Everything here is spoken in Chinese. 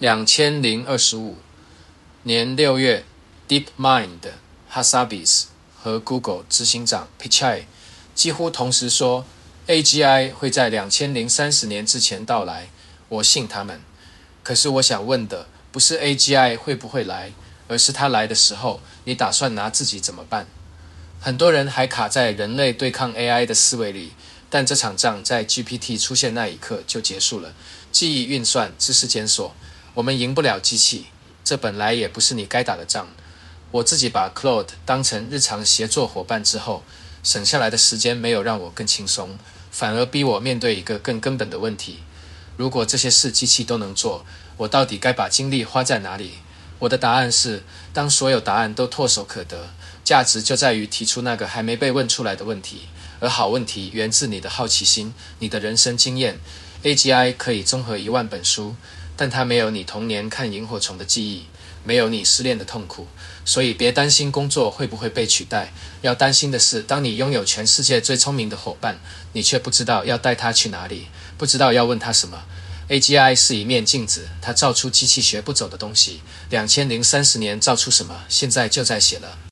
2025年6月 DeepMind Hassabis 和 Google 执行长 Pichai 几乎同时说 AGI 会在2030年之前到来，我信他们。可是我想问的不是 AGI 会不会来，而是它来的时候，你打算拿自己怎么办？很多人还卡在人类对抗 AI 的思维里，但这场仗在 GPT 出现那一刻就结束了。记忆运算、知识检索，我们赢不了机器，这本来也不是你该打的仗。我自己把 Claude 当成日常协作伙伴之后，省下来的时间没有让我更轻松，反而逼我面对一个更根本的问题：如果这些事机器都能做，我到底该把精力花在哪里？我的答案是，当所有答案都唾手可得，价值就在于提出那个还没被问出来的问题，而好问题源自你的好奇心，你的人生经验。AGI 可以综合10000本书，但它没有你童年看萤火虫的记忆，没有你失恋的痛苦，所以别担心工作会不会被取代，要担心的是，当你拥有全世界最聪明的伙伴，你却不知道要带他去哪里，不知道要问他什么。AGI 是一面镜子，它照出机器学不走的东西。2030年造出什么，现在就在写了。